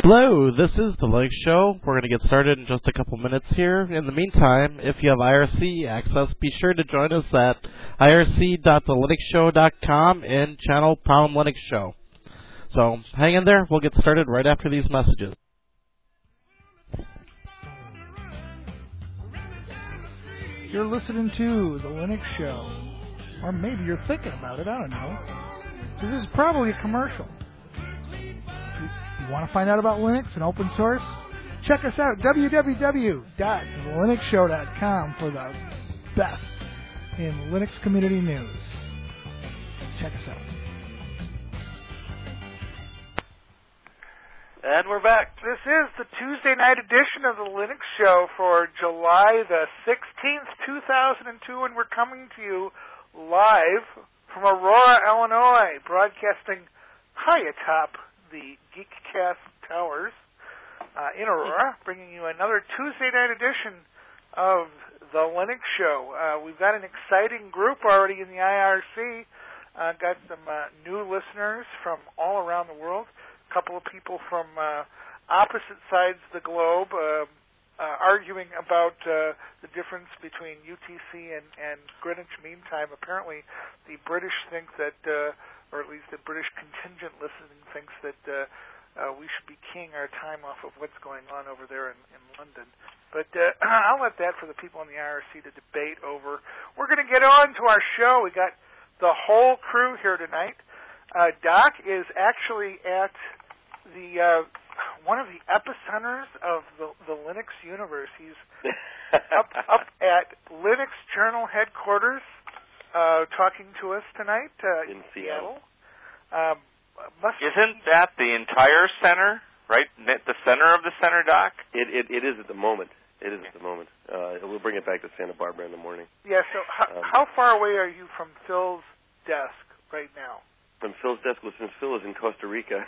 Hello, this is the Linux Show. We're going to get started in just a couple minutes here. In the meantime, if you have IRC access, be sure to join us at irc.thelinuxshow.com and channel Pound Linux Show. So hang in there. We'll get started right after these messages. You're listening to The Linux Show. Or maybe you're thinking about it, I don't know. This is probably a commercial. You want to find out about Linux and open source? Check us out, www.thelinuxshow.com, for the best in Linux community news. Check us out. And we're back. This is the Tuesday night edition of the Linux Show for July the 16th, 2002, and we're coming to you live from Aurora, Illinois, broadcasting high atop the Geekcast Towers in Aurora, bringing you another Tuesday night edition of the Linux Show. We've got an exciting group already in the IRC. Got some new listeners from all around the world. A couple of people from opposite sides of the globe arguing about the difference between UTC and Greenwich Mean Time. Apparently, the British think that, or at least the British contingent listening thinks that we should be keying our time off of what's going on over there in London. But I'll let that for the people in the IRC to debate over. We're going to get on to our show. We got the whole crew here tonight. Doc is actually at the one of the epicenters of the Linux universe. He's up at Linux Journal headquarters, talking to us tonight in Seattle. Isn't that the entire center, right? The center of the center, Doc? It is at the moment. It is at the moment. We'll bring it back to Santa Barbara in the morning. Yeah, so how far away are you from Phil's desk right now? From Phil's desk, well, since Phil is in Costa Rica.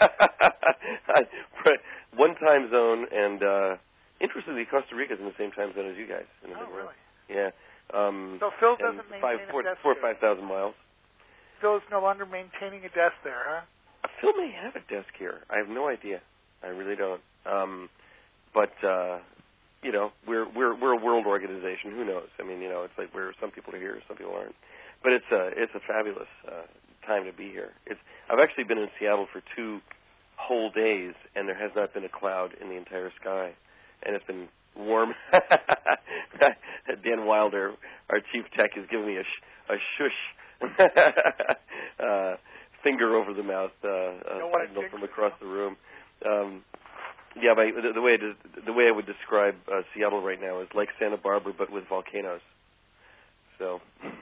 One time zone, and interestingly, Costa Rica is in the same time zone as you guys. Really? Yeah. So Phil doesn't maintain a desk 4 or 5,000 miles. Phil's no longer maintaining a desk there, huh? Phil may have a desk here. I have no idea. I really don't. But you know, we're a world organization. Who knows? I mean, you know, it's like some people are here, some people aren't. But it's a fabulous time to be here. I've actually been in Seattle for 2 whole days, and there has not been a cloud in the entire sky, and it's been warm. Dan Wilder, our chief tech, is giving me a shush finger over the mouth signal from across the room. Yeah, but the way I would describe Seattle right now is like Santa Barbara, but with volcanoes. So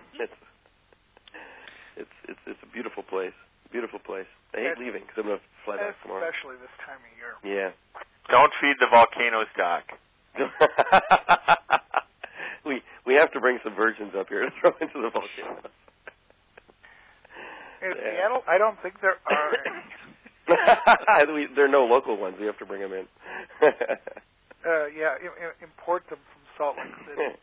it's a beautiful place. Beautiful place. I hate leaving because I'm going to fly back tomorrow. Especially this time of year. Yeah. Don't feed the volcanoes, Doc. we have to bring some virgins up here to throw into the volcanoes. In Seattle, I don't think there are any. There are no local ones. We have to bring them in. Import them from Salt Lake City.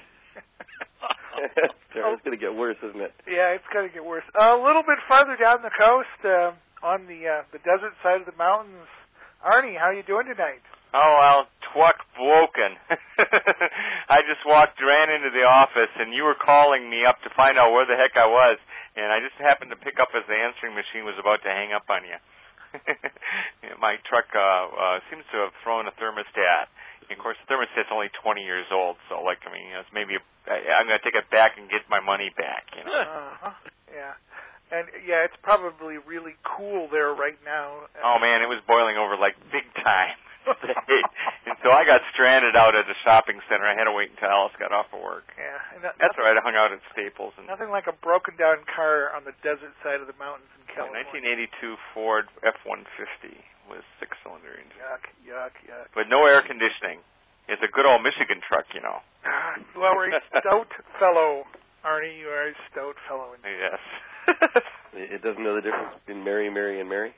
It's going to get worse, isn't it? Yeah, it's going to get worse. A little bit farther down the coast, on the desert side of the mountains. Arnie, how are you doing tonight? Oh, well, twuck bloken. I just ran into the office, and you were calling me up to find out where the heck I was, and I just happened to pick up as the answering machine was about to hang up on you. My truck seems to have thrown a thermostat. And of course, the thermostat's only 20 years old, so it's maybe I'm going to take it back and get my money back. You know. Yeah, and it's probably really cool there right now. Oh man, it was boiling over like big time. And so I got stranded out at the shopping center. I had to wait until Alice got off of work. Yeah, and that's all right. I hung out at Staples. And nothing like a broken down car on the desert side of the mountains in California. 1982 Ford F-150 with 6-cylinder engine. Yuck. But no air conditioning. It's a good old Michigan truck, you know. Well, we're a stout fellow, Arnie. You are a stout fellow. Yes. It doesn't know the difference between Mary, and Mary.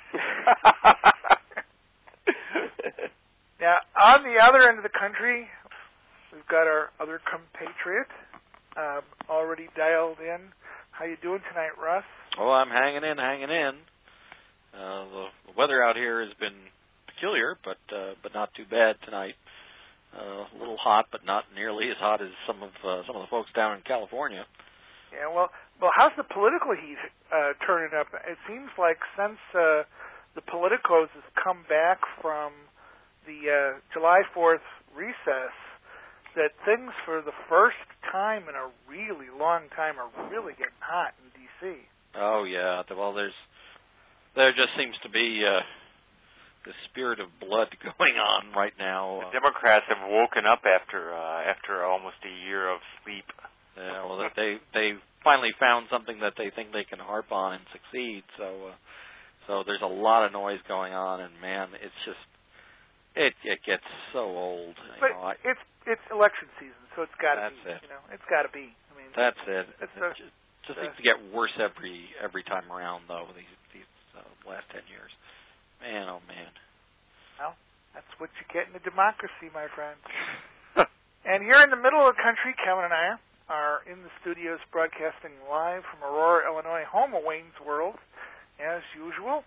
Now, on the other end of the country, we've got our other compatriot already dialed in. How you doing tonight, Russ? Oh, I'm hanging in. The weather out here has been peculiar, but not too bad tonight. A little hot, but not nearly as hot as some of the folks down in California. Yeah, well, how's the political heat turning up? It seems like since the politicos has come back from the July 4th recess, that things for the first time in a really long time are really getting hot in D.C. Oh yeah, well there just seems to be the spirit of blood going on right now. The Democrats have woken up after almost a year of sleep. Yeah, well, they finally found something that they think they can harp on and succeed. So there's a lot of noise going on, and man, it's just it gets so old. But it's election season, so it's got to be. It. It's got to be. I mean, that's it. It just seems to get worse every time around, though. These last 10 years. Man, oh man. Well, that's what you get in a democracy, my friend. And here in the middle of the country, Kevin and I are in the studios broadcasting live from Aurora, Illinois, home of Wayne's World, as usual.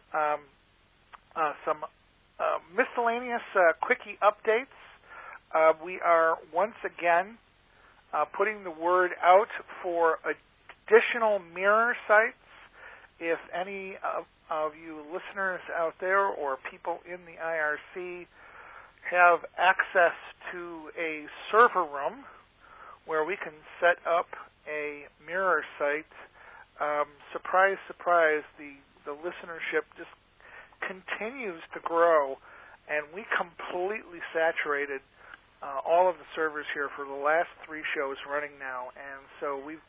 Some miscellaneous quickie updates. We are once again putting the word out for additional mirror sites. If any of you listeners out there or people in the IRC have access to a server room where we can set up a mirror site, surprise, surprise, the listenership just continues to grow, and we completely saturated all of the servers here for the last 3 shows running now, and so we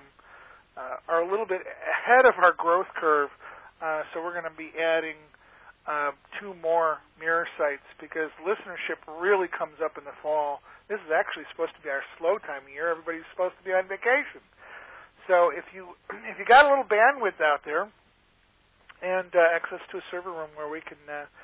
are a little bit ahead of our growth curve, so we're going to be adding 2 more mirror sites because listenership really comes up in the fall. This is actually supposed to be our slow time of year. Everybody's supposed to be on vacation. So if you got a little bandwidth out there and access to a server room where we can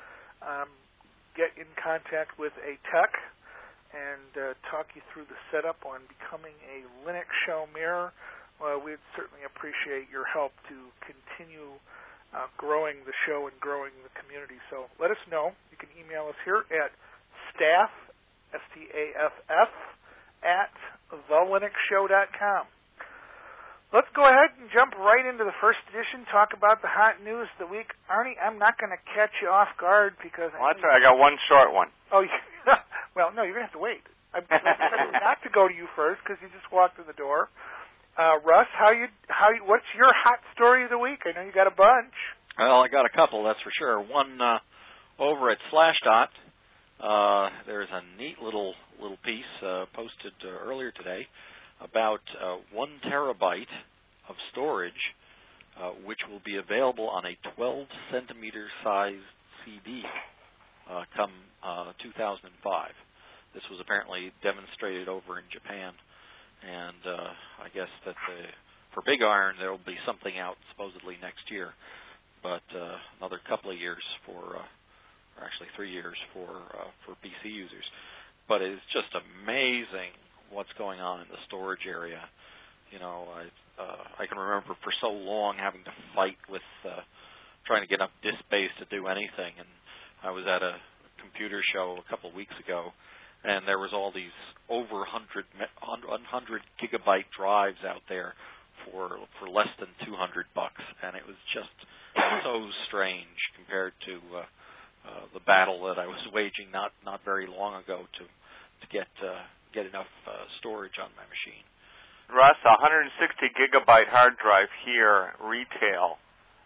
get in contact with a tech and talk you through the setup on becoming a Linux Show mirror, we'd certainly appreciate your help to continue growing the show and growing the community. So let us know. You can email us here at staff, S-T-A-F-F, at thelinuxshow.com. Let's go ahead and jump right into the first edition, talk about the hot news of the week. Arnie, I'm not going to catch you off guard because... Well, that's right. I got one short one. Oh, well, no, you're going to have to wait. I'm not to go to you first because you just walked in the door. Russ, what's your hot story of the week? I know you got a bunch. Well, I got a couple, that's for sure. One over at Slashdot. There's a neat little piece posted earlier today about 1 terabyte of storage, which will be available on a 12-centimeter size CD come 2005. This was apparently demonstrated over in Japan. And I guess that for Big Iron there will be something out supposedly next year, but another couple of years or actually 3 years for PC users. But it's just amazing what's going on in the storage area. You know, I can remember for so long having to fight with trying to get enough disk space to do anything, and I was at a computer show a couple of weeks ago, and there was all these over 100 gigabyte drives out there for less than $200, and it was just so strange compared to the battle that I was waging not very long ago to get enough storage on my machine. Russ, a 160 gigabyte hard drive here retail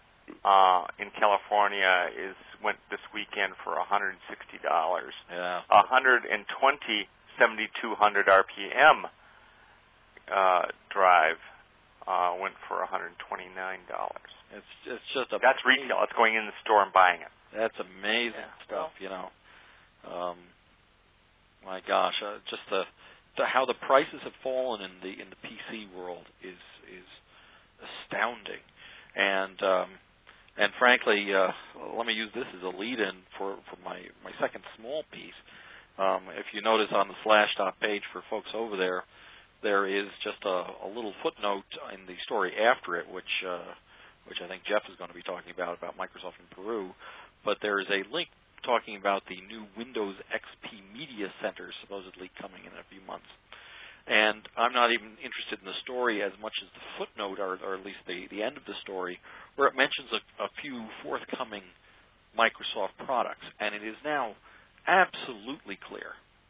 in California went this weekend for $160. Yeah. 120 7200 RPM drive went for $129. It's just that's retail. It's going in the store and buying it. That's amazing stuff, you know. My gosh, just how the prices have fallen in the PC world is astounding, and frankly, let me use this as a lead-in for my second small piece. If you notice on the Slashdot page for folks over there, there is just a little footnote in the story after it, which I think Jeff is going to be talking about Microsoft in Peru. But there is a link talking about the new Windows XP Media Center supposedly coming in a few months. And I'm not even interested in the story as much as the footnote, or at least the end of the story, where it mentions a few forthcoming Microsoft products. And it is now absolutely clear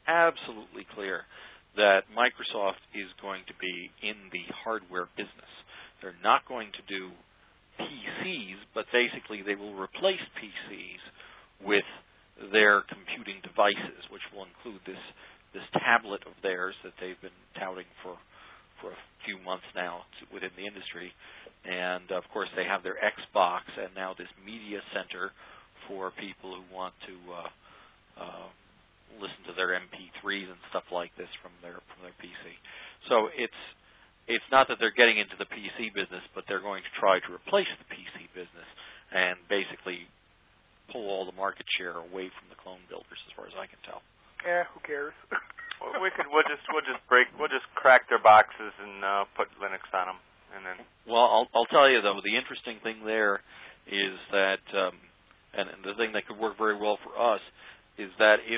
that Microsoft is going to be in the hardware business. They're not going to do PCs, but basically they will replace PCs with their computing devices, which will include this tablet of theirs that they've been touting for a few months now within the industry. And, of course, they have their Xbox and now this media center for people who want to listen to their MP3s and stuff like this from their PC. So it's not that they're getting into the PC business, but they're going to try to replace the PC business and basically pull all the market share away from the clone builders, as far as I can tell. Yeah, who cares? We'll just crack their boxes and put Linux on them, and then. Well, I'll tell you though, the interesting thing there is that, and the thing that could work very well for us is that if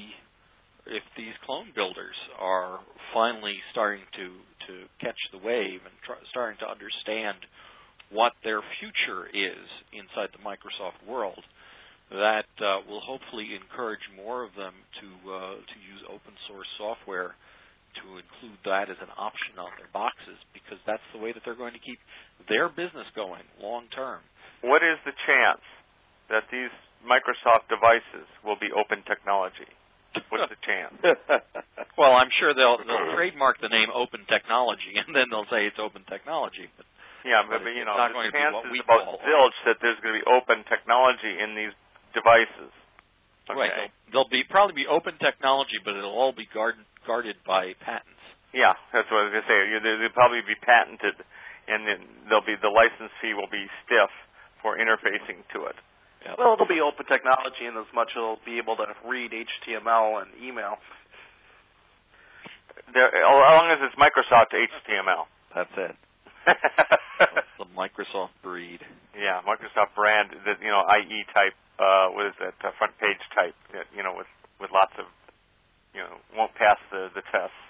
these clone builders are finally starting to catch the wave and starting to understand what their future is inside the Microsoft world, that will hopefully encourage more of them to use open source software to include that as an option on their boxes, because that's the way that they're going to keep their business going long term. What is the chance that these Microsoft devices will be open technology? What's the chance? Well, I'm sure they'll trademark the name Open Technology, and then they'll say it's open technology. But yeah, but you know, the chances about zilch that there's going to be open technology in these devices. Okay. Right. They'll probably be open technology, but it'll all be guarded by patents. Yeah, that's what I was going to say. They'll probably be patented, and then the license fee will be stiff for interfacing to it. Yep. Well, it'll be open technology in as much it'll be able to read HTML and email. As long as it's Microsoft HTML. That's it. The Microsoft breed. Yeah, Microsoft brand. IE type. What is that? Front page type. With lots of, won't pass the tests.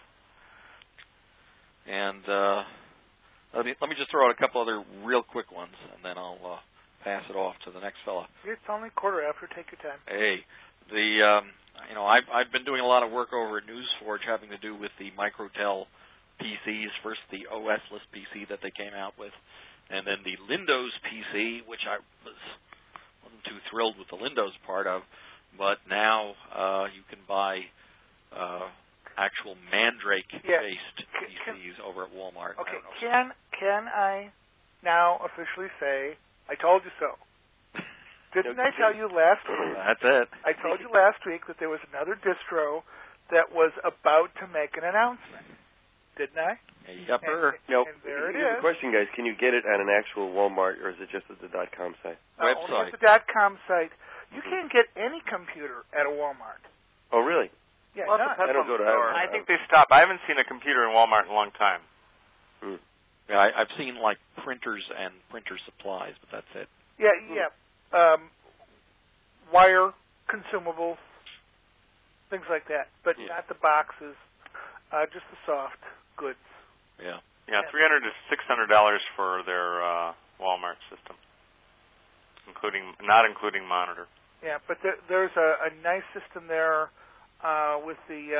And let me just throw out a couple other real quick ones, and then I'll pass it off to the next fella. It's only quarter after. Take your time. Hey, I've been doing a lot of work over at NewsForge having to do with the Microtel PCs. First, the OS-less PC that they came out with, and then the Lindows PC, which I wasn't too thrilled with the Lindows part of, but now you can buy actual Mandrake-based PCs over at Walmart. Okay, can I now officially say, I told you so? Didn't I tell you last week? That's it. I told you last week that there was another distro that was about to make an announcement. Didn't I? Yepper. Nope. And there it Here's is. the question, guys. Can you get it on an actual Walmart, or is it just at the .com site? Website. Only at the .com site. You can't get any computer at a Walmart. Oh, really? Yeah, Well, I don't go to. I think they stopped. I haven't seen a computer in Walmart in a long time. Yeah, I've seen like printers and printer supplies, but that's it. Yeah. Wire, consumables, things like that, but not the boxes, just the soft goods. Yeah. Yeah, $300 to $600 for their Walmart system, not including monitor. Yeah, but there's a nice system there with the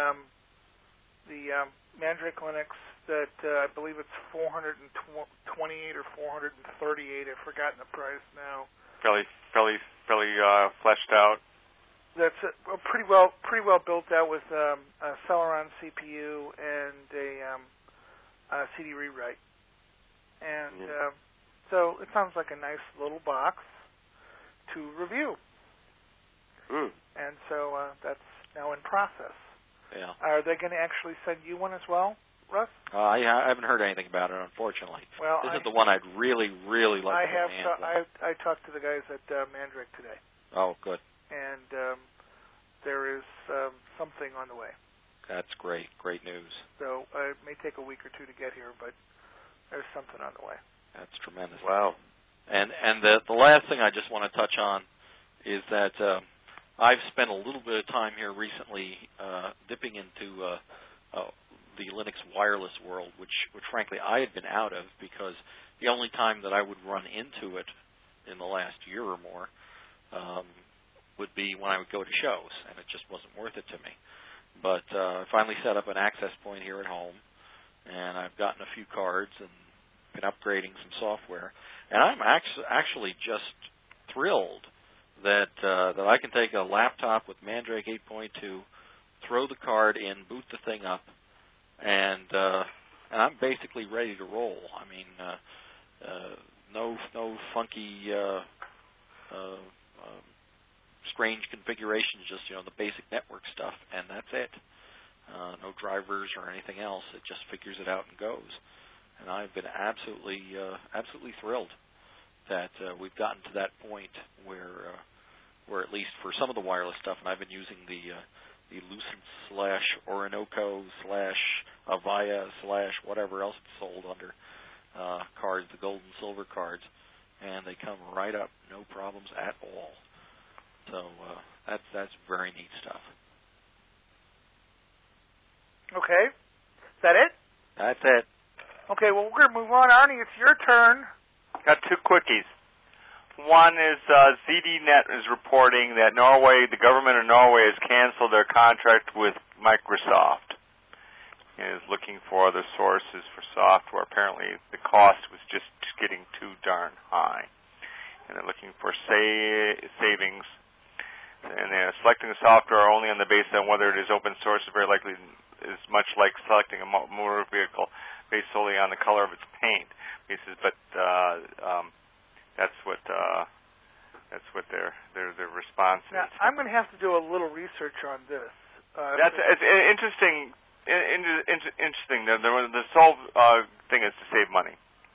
Mandrake Linux that I believe it's $428 or $438. I've forgotten the price now. Fairly fleshed out. That's pretty well built out with a Celeron CPU and a CD rewrite, and so it sounds like a nice little box to review. And so that's now in process. Yeah. Are they going to actually send you one as well, Russ? I haven't heard anything about it, unfortunately. Well, this is the one I'd really like to have hands on. I talked to the guys at Mandrake today. Oh, good. And there is something on the way. That's great. Great news. So it may take a week or two to get here, but there's something on the way. That's tremendous. Wow. And the last thing I just want to touch on is that I've spent a little bit of time here recently dipping into the Linux wireless world, which frankly I had been out of because the only time that I would run into it in the last year or more would be when I would go to shows, and it just wasn't worth it to me. But I finally set up an access point here at home, and I've gotten a few cards and been upgrading some software. And I'm actually just thrilled that I can take a laptop with Mandrake 8.2, throw the card in, boot the thing up, and I'm basically ready to roll. I mean, no funky, strange configurations, just the basic network stuff, and that's it. No drivers or anything else. It just figures it out and goes. And I've been absolutely thrilled that we've gotten to that point where at least for some of the wireless stuff, and I've been using the Lucent / Orinoco / Avaya / whatever else it's sold under cards, the gold and silver cards, and they come right up, no problems at all. So that's very neat stuff. Okay. Is that it? That's it. Okay, well, we're going to move on. Arnie, it's your turn. Got two quickies. One is ZDNet is reporting that the government of Norway has canceled their contract with Microsoft and is looking for other sources for software. Apparently, the cost was just getting too darn high, and they're looking for savings. And they're selecting the software only on the basis on whether it is open source. Very likely is much like selecting a motor vehicle based solely on the color of its paint. He says, but that's what their response now, is. I'm going to have to do a little research on this. It's interesting. Interesting. The sole thing is to save money.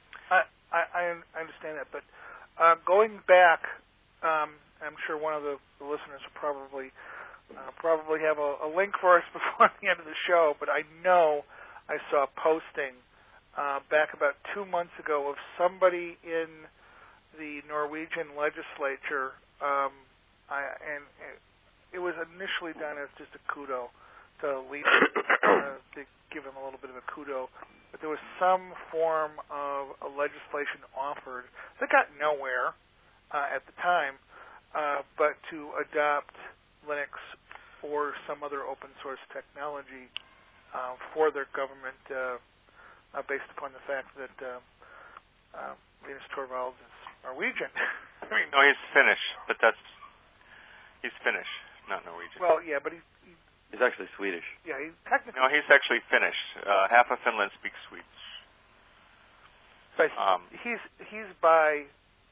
I understand that, but going back, I'm sure one of the listeners will probably have a link for us before the end of the show. But I know I saw a posting back about 2 months ago of somebody in the Norwegian legislature, and it was initially done as just a kudo to to give him a little bit of a kudo. But there was some form of a legislation offered that got nowhere at the time, but to adopt Linux or some other open source technology for their government, based upon the fact that Linus Torvalds is Norwegian. I mean, no, he's Finnish, but he's Finnish, not Norwegian. Well, yeah, but he's actually Swedish. Yeah, he's technically. No, he's actually Finnish. Half of Finland speaks Swedish. But he's by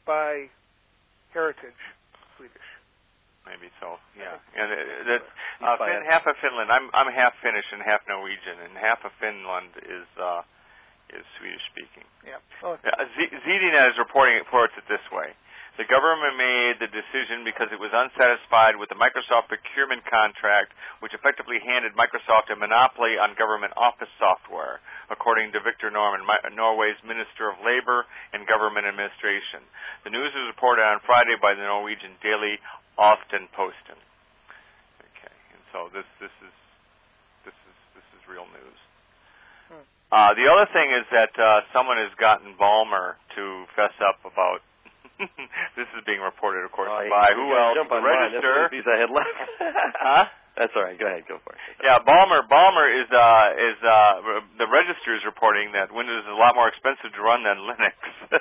heritage Swedish. Maybe so. Yeah, and half of Finland. I'm half Finnish and half Norwegian, and half of Finland is Swedish speaking. Yeah. ZDNet reports it this way. The government made the decision because it was unsatisfied with the Microsoft procurement contract, which effectively handed Microsoft a monopoly on government office software, according to Victor Norman, Norway's Minister of Labor and Government Administration. The news was reported on Friday by the Norwegian daily Aftenposten. Okay, and so this is real news. The other thing is that someone has gotten Ballmer to fess up about. This is being reported, of course, by who else? The Register. That's I had left. Huh? That's all right. Go ahead. Go for it. Yeah, Ballmer is the Register is reporting that Windows is a lot more expensive to run than Linux.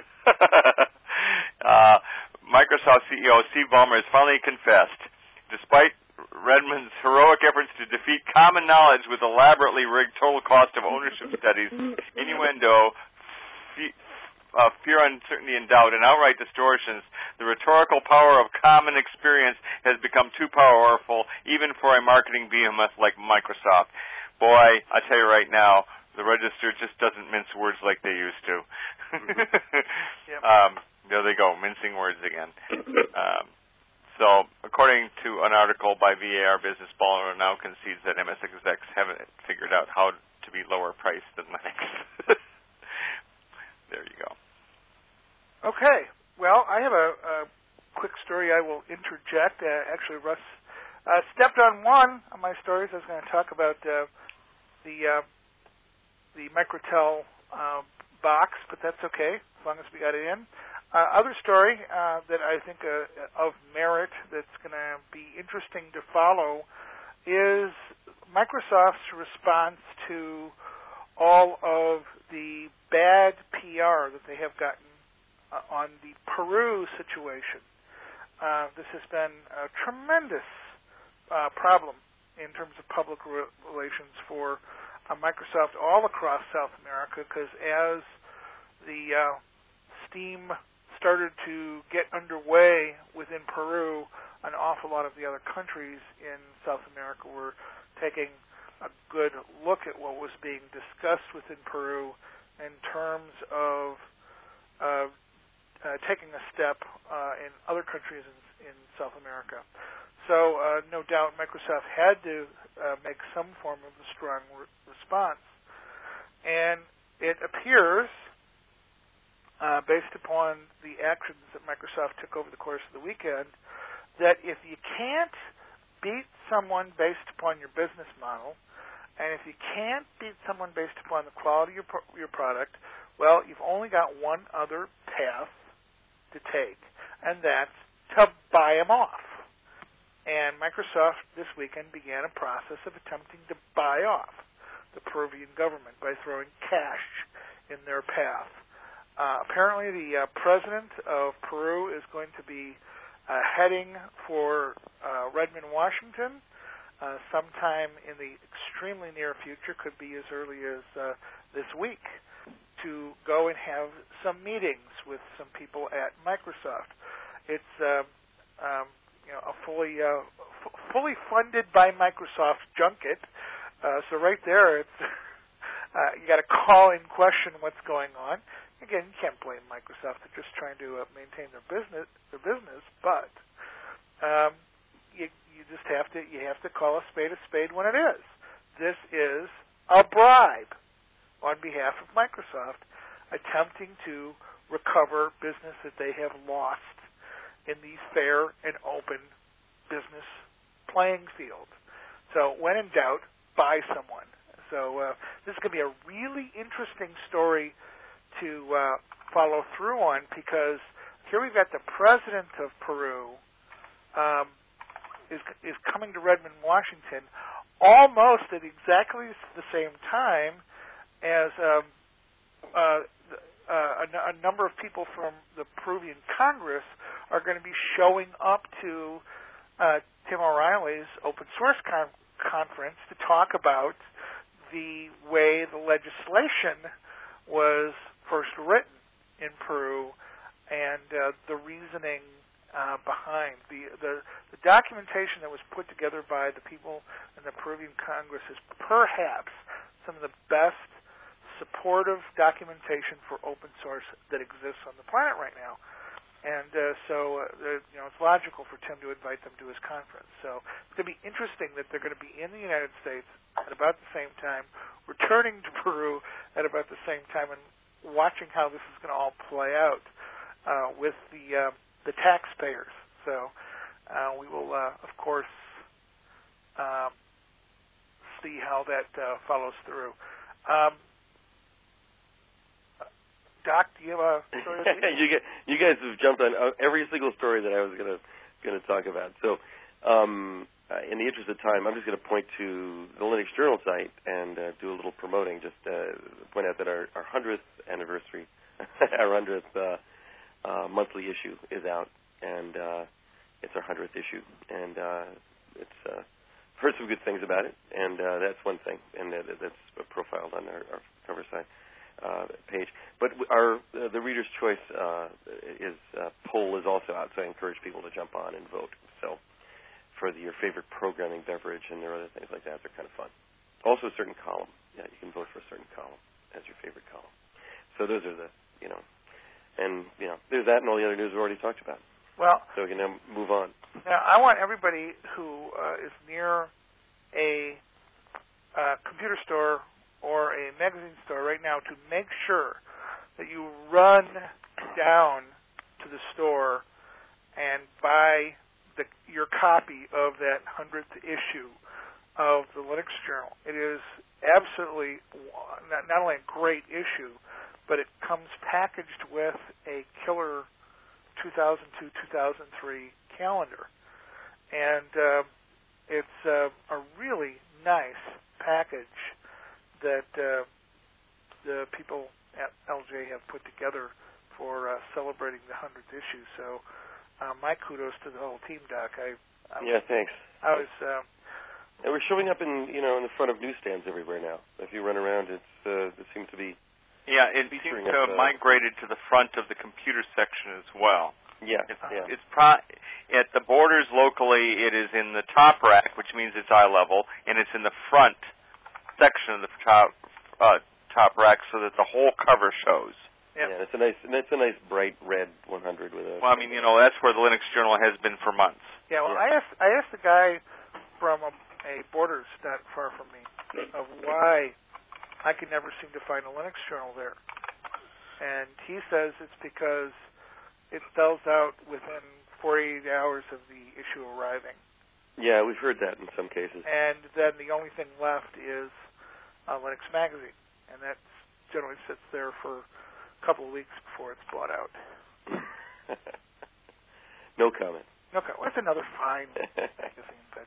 Microsoft CEO Steve Ballmer has finally confessed, despite Redmond's heroic efforts to defeat common knowledge with elaborately rigged total cost of ownership studies, innuendo, fear, uncertainty, and doubt, and outright distortions, the rhetorical power of common experience has become too powerful, even for a marketing behemoth like Microsoft. Boy, I tell you right now, the Register just doesn't mince words like they used to. Yep. There they go, mincing words again. So, according to an article by VAR Business, Ballmer now concedes that MS execs haven't figured out how to be lower priced than Linux. There you go. Okay. Well, I have a quick story I will interject. Actually, Russ Stepped on one of my stories. I was going to talk about the Microtel box, but that's okay as long as we got it in. Other story that I think of merit that's going to be interesting to follow is Microsoft's response to all of the bad PR that they have gotten on the Peru situation. This has been a tremendous problem in terms of public relations for Microsoft all across South America, because as the steam started to get underway within Peru, an awful lot of the other countries in South America were taking a good look at what was being discussed within Peru in terms of taking a step in other countries in South America. So no doubt Microsoft had to make some form of a strong response. And it appears, based upon the actions that Microsoft took over the course of the weekend, that if you can't beat someone based upon your business model, and if you can't beat someone based upon the quality of your product, well, you've only got one other path to take, and that's to buy them off. And Microsoft this weekend began a process of attempting to buy off the Peruvian government by throwing cash in their path. Apparently the president of Peru is going to be heading for Redmond, Washington, sometime in the extremely near future, could be as early as this week, to go and have some meetings with some people at Microsoft. It's a fully funded by Microsoft junket. So right there, it's you got to call in question what's going on. Again, you can't blame Microsoft; they're just trying to maintain their business. But you just have to call a spade when it is. This is a bribe on behalf of Microsoft, attempting to recover business that they have lost in the fair and open business playing field. So when in doubt, buy someone. So this is going to be a really interesting story to follow through on, because here we've got the president of Peru is coming to Redmond, Washington, almost at exactly the same time as a number of people from the Peruvian Congress are going to be showing up to Tim O'Reilly's open source conference to talk about the way the legislation was first written in Peru and the reasoning behind the documentation that was put together by the people in the Peruvian Congress is perhaps some of the best supportive documentation for open source that exists on the planet right now. And so it's logical for Tim to invite them to his conference. So it's going to be interesting that they're going to be in the United States at about the same time, returning to Peru at about the same time, and watching how this is going to all play out with the taxpayers. So we will, of course, see how that follows through. Doc, do you have a story? You guys have jumped on every single story that I was going to talk about. So, in the interest of time, I'm just going to point to the Linux Journal site and do a little promoting. Just point out that our 100th anniversary, our 100th monthly issue is out, and it's our 100th issue, and it's heard some good things about it, and that's one thing, and that's profiled on our cover site. Page, but the Reader's Choice poll is also out, so I encourage people to jump on and vote. So, for your favorite programming beverage and there are other things like that, they're kind of fun. Also, a certain column, you can vote for a certain column as your favorite column. So those are there's that and all the other news we've already talked about. Well, so we can now move on. Now, I want everybody who is near a computer store or a magazine store right now to make sure that you run down to the store and buy your copy of that 100th issue of the Linux Journal. It is absolutely not only a great issue, but it comes packaged with a killer 2002-2003 calendar. And it's a really nice package that the people at LJ have put together for celebrating the 100th issue. So my kudos to the whole team, Doc. Thanks. I was... and we're showing up in the front of newsstands everywhere now. If you run around, it seems to be... Yeah, it seems to have migrated to the front of the computer section as well. Yeah, It's at the Borders locally, it is in the top rack, which means it's eye level, and it's in the front section of the top rack, so that the whole cover shows. Yep. Yeah, it's a nice bright red 100 with a. Well, I mean, that's where the Linux Journal has been for months. Yeah, well, I asked the guy from a Borders not far from me of why I could never seem to find a Linux Journal there, and he says it's because it sells out within 48 hours of the issue arriving. Yeah, we've heard that in some cases. And then the only thing left is Linux Magazine, and that generally sits there for a couple of weeks before it's bought out. No comment. Okay, well, that's another fine magazine, but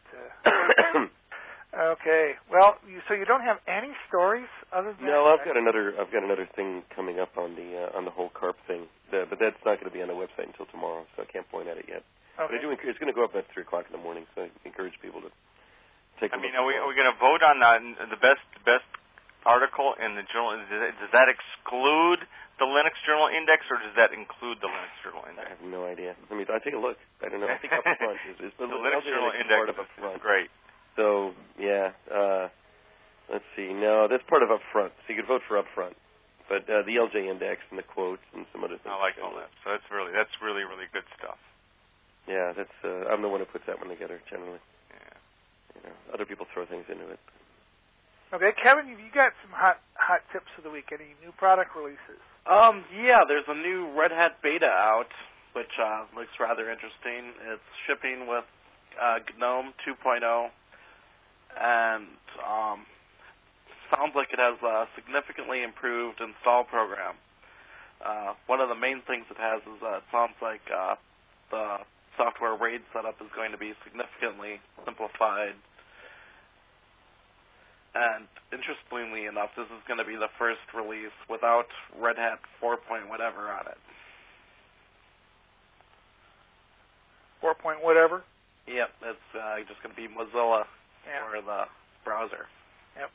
okay. Well, so you don't have any stories other than No, I've got another thing coming up on the whole CARP thing, but that's not going to be on the website until tomorrow, so I can't point at it yet. Okay. But it's going to go up at 3 o'clock in the morning, so I encourage people to take a look. Are we going to vote on the best article in the journal? Does that exclude the Linux Journal Index, or does that include the Linux Journal Index? I have no idea. I mean, I'll take a look. I don't know. I think up front is the Linux Journal Index is great. So, yeah, let's see. No, that's part of up front, so you could vote for up front. But the LJ Index and the quotes and some other things. I like all that. So that's really, really good stuff. Yeah, that's I'm the one who puts that one together generally. Yeah. Other people throw things into it. Okay, Kevin, you got some hot tips of the week. Any new product releases? Yeah, there's a new Red Hat beta out, which looks rather interesting. It's shipping with GNOME 2.0, and sounds like it has a significantly improved install program. One of the main things it has is it sounds like the software RAID setup is going to be significantly simplified. And interestingly enough, this is going to be the first release without Red Hat 4. Whatever on it. 4. Whatever? Yep, it's just going to be Mozilla for the browser. Yep.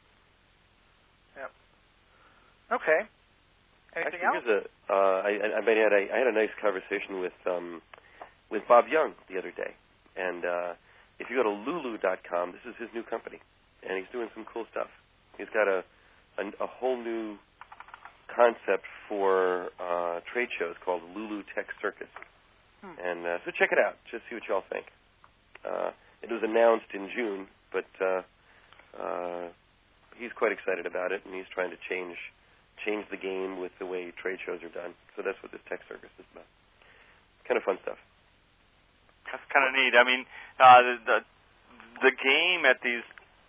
Okay. Anything else? I had a nice conversation with Bob Young the other day, and if you go to Lulu.com, this is his new company, and he's doing some cool stuff. He's got a whole new concept for trade shows called Lulu Tech Circus, and so check it out. Just see what y'all think. It was announced in June, but he's quite excited about it, and he's trying to change the game with the way trade shows are done. So that's what this Tech Circus is about. Kind of fun stuff. That's kind of neat. I mean, the game at these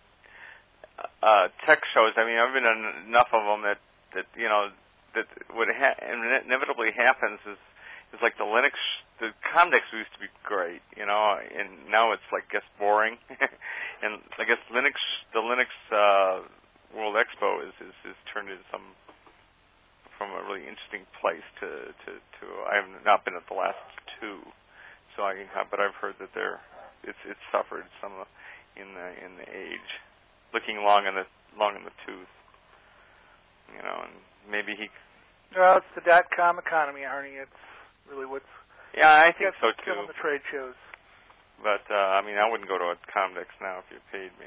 tech shows. I mean, I've been on enough of them that what inevitably happens is like the Comdex used to be great, and now it's like gets boring. And I guess the Linux World Expo is turned into from a really interesting place to I have not been at the last two. But I've heard that it's suffered some in the age, looking long in the tooth, and maybe he. Well, it's the .com economy, Arnie. It's really what's. Yeah, I think so too. Killing the trade shows. But I wouldn't go to a Comdex now if you paid me.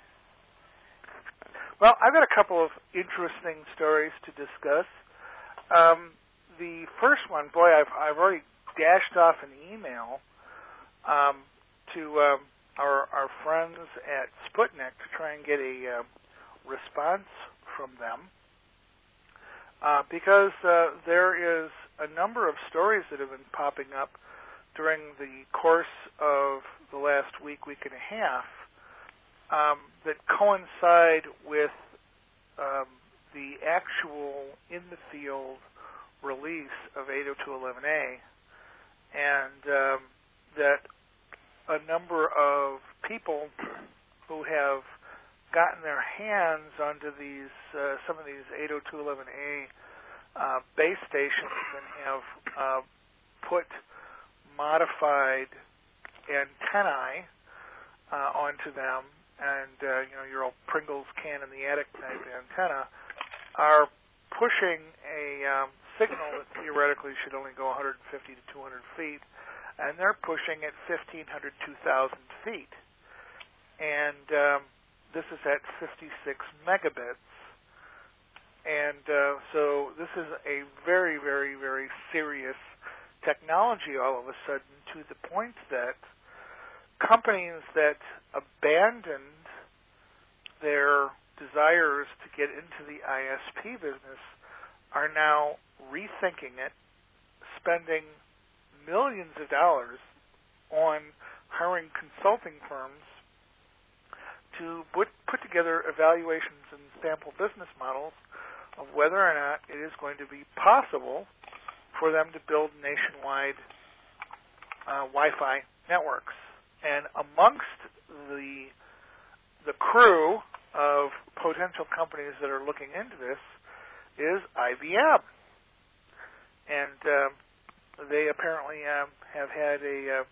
Well, I've got a couple of interesting stories to discuss. The first one, boy, I've already dashed off an email to our friends at Sputnik to try and get a response from them because there is a number of stories that have been popping up during the course of the last last week and a half that coincide with the actual in-the-field release of 802.11a, and that a number of people who have gotten their hands onto these some of these 802.11a base stations and have put modified antennae onto them, and your old Pringles can in the attic type antenna, are pushing a signal that theoretically should only go 150 to 200 feet, and they're pushing at 1,500, 2,000 feet. And this is at 56 megabits. And so this is a very, very, very serious technology all of a sudden, to the point that companies that abandoned their desires to get into the ISP business are now rethinking it, spending millions of dollars on hiring consulting firms to put together evaluations and sample business models of whether or not it is going to be possible for them to build nationwide Wi-Fi networks. And amongst the crew of potential companies that are looking into this is IBM. And they apparently have had a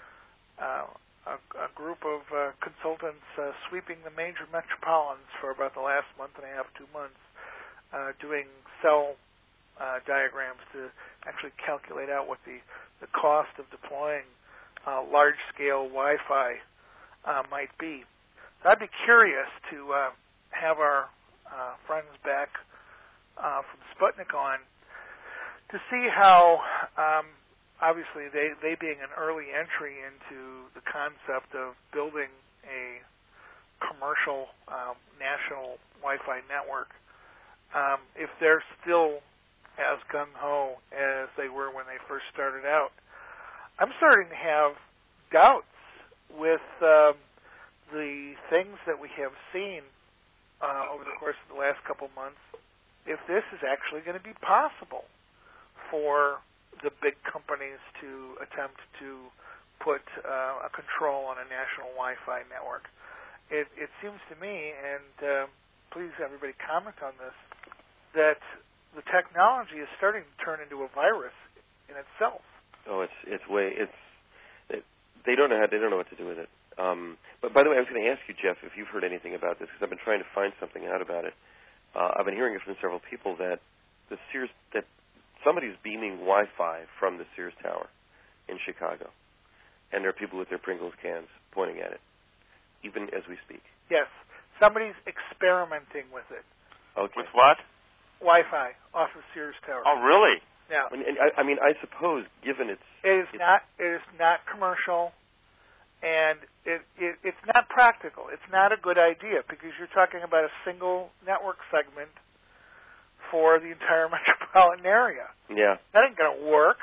group of consultants sweeping the major metropolitans for about the last month and a half, 2 months, doing cell diagrams to actually calculate out what the cost of deploying large-scale Wi-Fi might be. So I'd be curious to have our friends back from Sputnik on to see how, obviously, they being an early entry into the concept of building a commercial national Wi-Fi network, if they're still as gung-ho as they were when they first started out. I'm starting to have doubts with the things that we have seen over the course of the last couple months, if this is actually going to be possible for the big companies to attempt to put a control on a national Wi-Fi network. It seems to me, and please everybody comment on this, that the technology is starting to turn into a virus in itself. Oh, they don't know what to do with it. But by the way, I was going to ask you, Jeff, if you've heard anything about this, because I've been trying to find something out about it. I've been hearing it from several people that somebody's beaming Wi-Fi from the Sears Tower in Chicago, and there are people with their Pringles cans pointing at it, even as we speak. Yes, somebody's experimenting with it. Okay. With what? Wi-Fi off of Sears Tower. Oh, really? Yeah. I mean, I suppose, given it is not commercial, and it's not practical. It's not a good idea because you're talking about a single network segment for the entire metropolitan area. Yeah. That ain't going to work.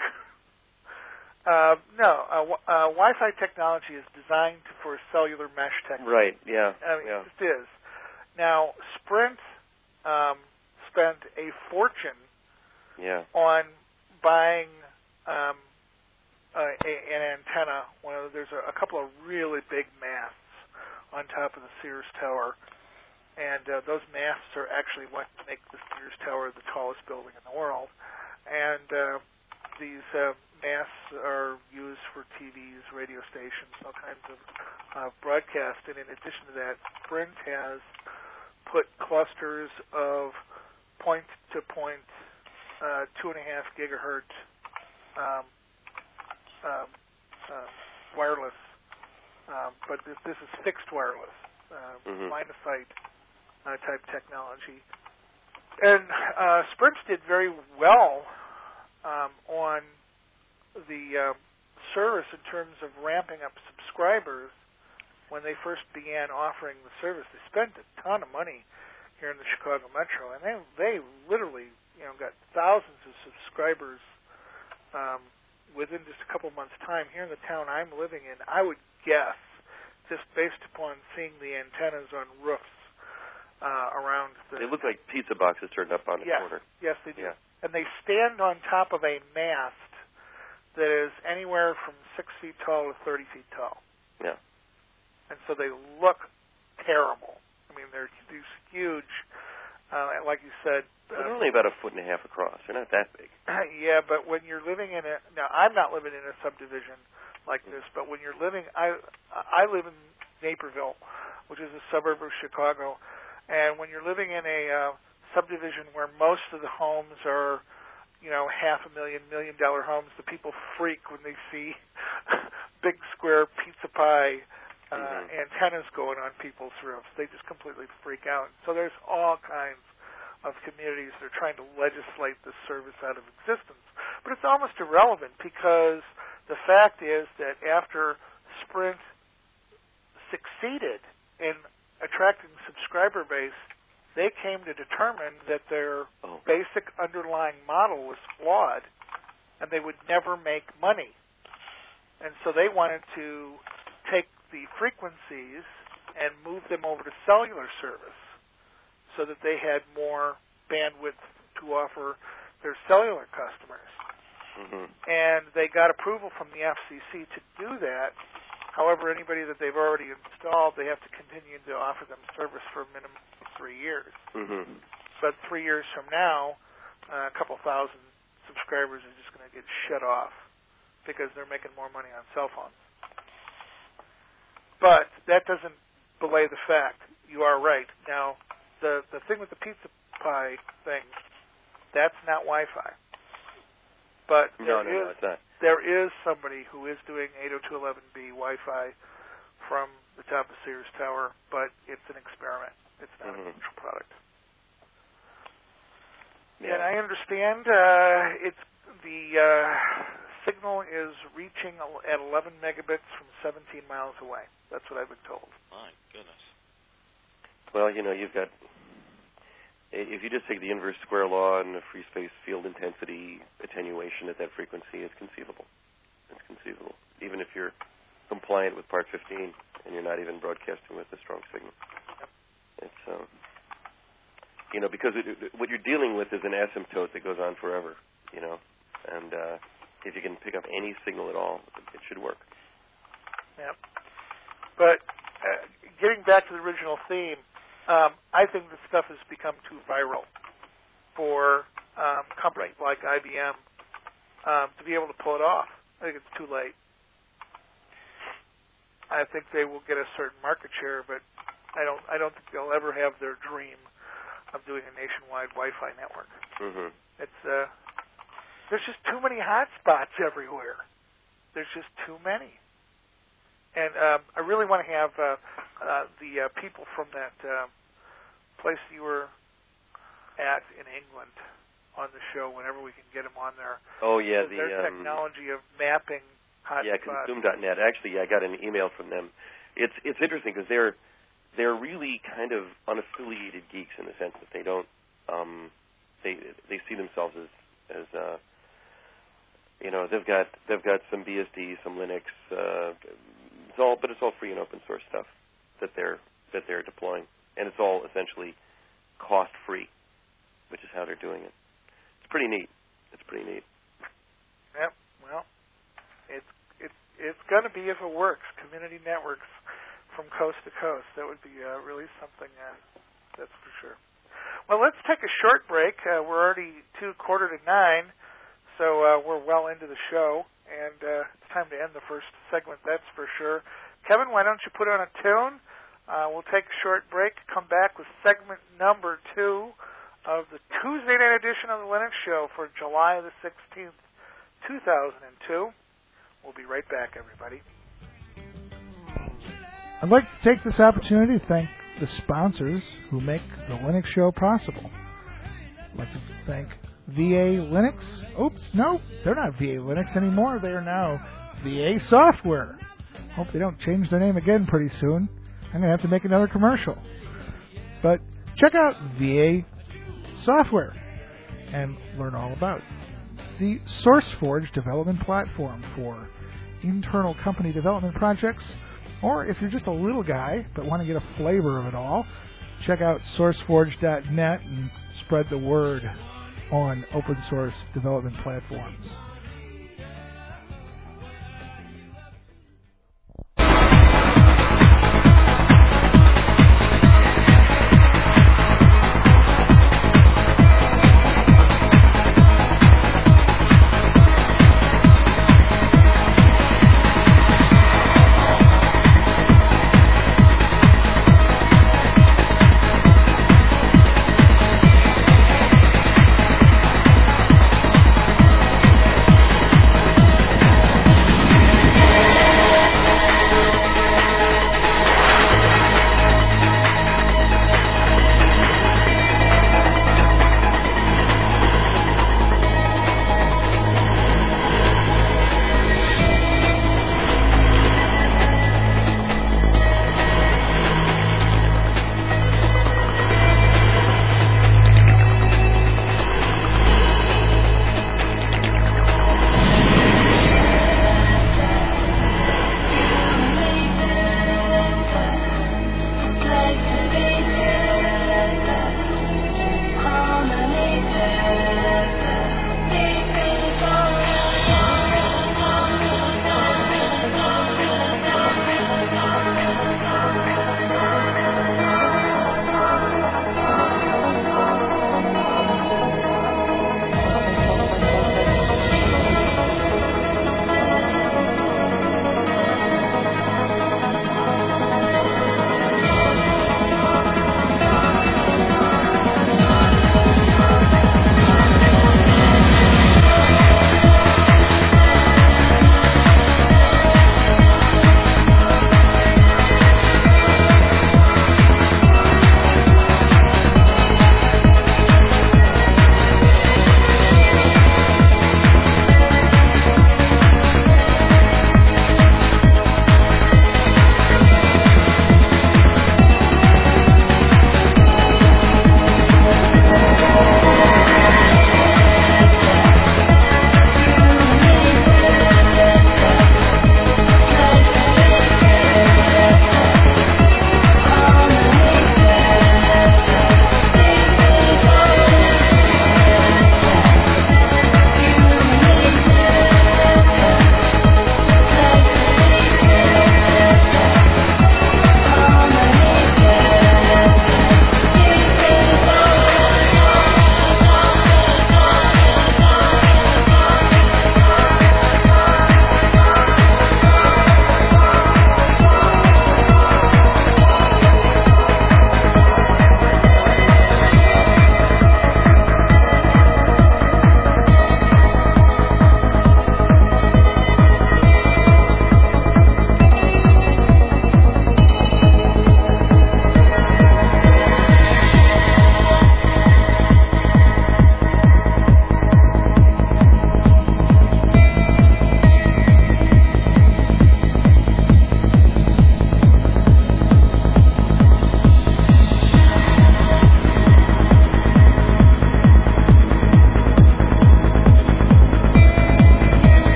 Wi-Fi technology is designed for cellular mesh technology. Right, yeah. It just is. Now, Sprint spent a fortune on buying an antenna. There's a couple of really big masts on top of the Sears Tower, and those masts are actually what make the Sears Tower the tallest building in the world. And these masts are used for TVs, radio stations, all kinds of broadcast. And in addition to that, Sprint has put clusters of point-to-point 2.5 gigahertz wireless, but this is fixed wireless, line of sight type technology. And Sprint did very well on the service in terms of ramping up subscribers when they first began offering the service. They spent a ton of money here in the Chicago Metro, and they literally got thousands of subscribers within just a couple months' time. Here in the town I'm living in, I would guess just based upon seeing the antennas on roofs around the... They look like pizza boxes turned up on the corner. Yes, they do. Yeah. And they stand on top of a mast that is anywhere from 6 feet tall to 30 feet tall. Yeah. And so they look terrible. I mean, they're these huge, like you said... They're only about 1.5 feet across. They're not that big. Yeah, but when you're living in a... Now, I'm not living in a subdivision like this, but when you're living... I live in Naperville, which is a suburb of Chicago, and when you're living in a subdivision where most of the homes are, $500,000, $1 million homes, the people freak when they see big square pizza pie antennas going on people's roofs. They just completely freak out. So there's all kinds of communities that are trying to legislate this service out of existence. But it's almost irrelevant because the fact is that after Sprint succeeded in attracting subscriber base, they came to determine that their basic underlying model was flawed and they would never make money. And so they wanted to take the frequencies and move them over to cellular service so that they had more bandwidth to offer their cellular customers. Mm-hmm. And they got approval from the FCC to do that. However, anybody that they've already installed, they have to continue to offer them service for a minimum of 3 years. Mm-hmm. But 3 years from now, a couple thousand subscribers are just going to get shut off because they're making more money on cell phones. But that doesn't belay the fact. You are right. Now, the thing with the pizza pie thing, that's not Wi-Fi. But no, it's not. There is somebody who is doing 802.11b Wi-Fi from the top of Sears Tower, but it's an experiment. It's not a commercial product. Yeah. And I understand it's the signal is reaching at 11 megabits from 17 miles away. That's what I've been told. My goodness. Well, you've got... If you just take the inverse square law and the free space field intensity attenuation at that frequency, it's conceivable. It's conceivable. Even if you're compliant with Part 15 and you're not even broadcasting with a strong signal. It's, because what you're dealing with is an asymptote that goes on forever, and if you can pick up any signal at all, it should work. Yeah. But getting back to the original theme, I think this stuff has become too viral for companies like IBM to be able to pull it off. I think it's too late. I think they will get a certain market share, but I don't think they'll ever have their dream of doing a nationwide Wi-Fi network. Mm-hmm. It's there's just too many hotspots everywhere. There's just too many. And I really want to have the people from that place you were at in England on the show whenever we can get them on there. Oh, yeah. Their technology of mapping hotspots. Yeah, Consume.net. Actually, I got an email from them. It's interesting because they're really kind of unaffiliated geeks in the sense that they don't they see themselves as they've got some BSD, some Linux. It's all free and open source stuff that they're deploying, and it's all essentially cost free, which is how they're doing it. It's pretty neat. Yep. Well, it's going to be, if it works, community networks from coast to coast. That would be really something. That's for sure. Well, let's take a short break. We're already 8:45, so we're well into the show, and it's time to end the first segment. That's for sure. Kevin, why don't you put on a tune? We'll take a short break, come back with segment number 2 of the Tuesday night edition of the Linux Show for July the 16th, 2002. We'll be right back, everybody. I'd like to take this opportunity to thank the sponsors who make the Linux Show possible. I'd like to thank VA Linux. Oops, no, they're not VA Linux anymore. They are now VA Software. Hope they don't change their name again pretty soon. I'm going to have to make another commercial. But check out VA Software and learn all about the SourceForge development platform for internal company development projects Or if you're just a little guy but want to get a flavor of it all, check out SourceForge.net and spread the word on open source development platforms.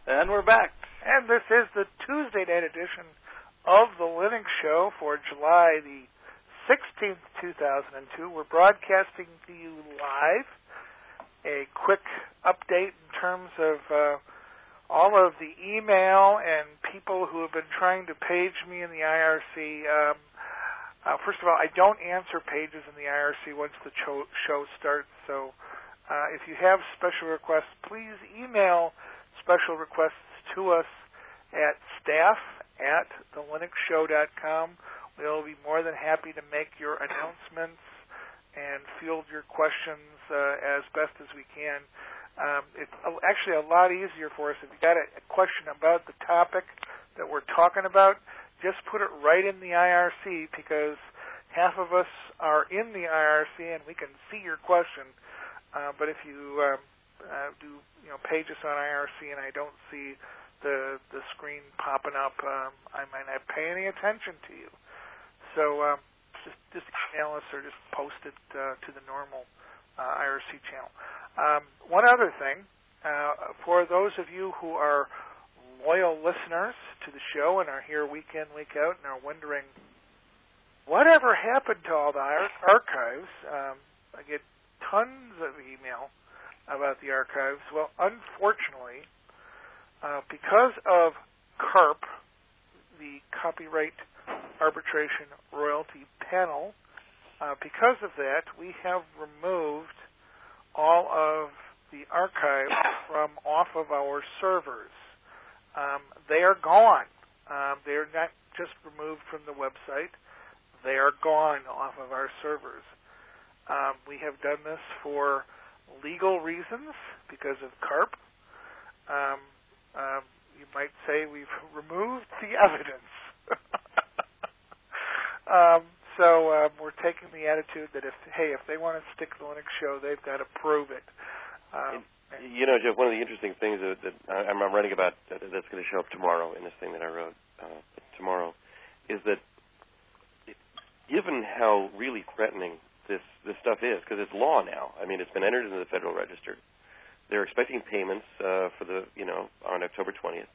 And we're back. And this is the Tuesday night edition of the Linux Show for July the 16th, 2002. We're broadcasting to you live. A quick update in terms of all of the email and people who have been trying to page me in the IRC. First of all, I don't answer pages in the IRC once the show starts, so if you have special requests, please email special requests to us at staff@thelinuxshow.com. We'll be more than happy to make your announcements and field your questions as best as we can. It's actually a lot easier for us if you got a question about the topic that we're talking about. Just put it right in the IRC, because half of us are in the IRC and we can see your question. But if you do page us on IRC and I don't see the screen popping up, I might not pay any attention to you. So just email us or just post it to the normal IRC channel. One other thing, for those of you who are loyal listeners to the show and are here week in, week out, and are wondering whatever happened to all the archives, I get tons of email about the archives. Well, unfortunately, because of CARP, the Copyright Arbitration Royalty Panel, because of that, we have removed all of the archives from off of our servers. They are gone. They're not just removed from the website. They are gone off of our servers. We have done this for legal reasons because of CARP. You might say we've removed the evidence. So we're taking the attitude that if they want to stick the Linux Show, they've got to prove it. Jeff, one of the interesting things that I'm writing about that's going to show up tomorrow in this thing that I wrote tomorrow is that given how really threatening this stuff is, because it's law now. I mean, it's been entered into the Federal Register. They're expecting payments for on October 20th.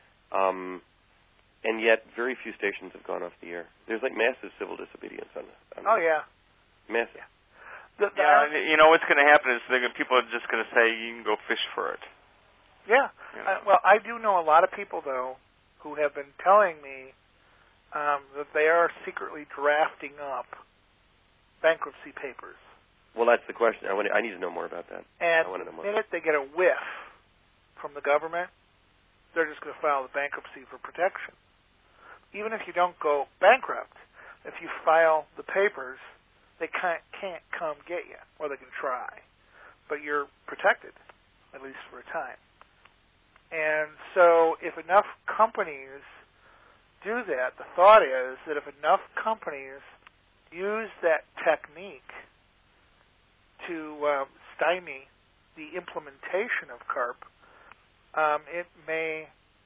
And yet, very few stations have gone off the air. There's like massive civil disobedience on this. Oh, yeah. Massive. Yeah. What's going to happen is people are just going to say you can go fish for it. Yeah. Well, I do know a lot of people, though, who have been telling me that they are secretly drafting up bankruptcy papers. Well, that's the question. I need to know more about that. And I want to know more. the minute they get a whiff from the government, they're just going to file the bankruptcy for protection. Even if you don't go bankrupt, if you file the papers, they can't come get you, or they can try. But you're protected, at least for a time. And so if enough companies do that, the thought is that if enough companies use that technique to stymie the implementation of CARP, it may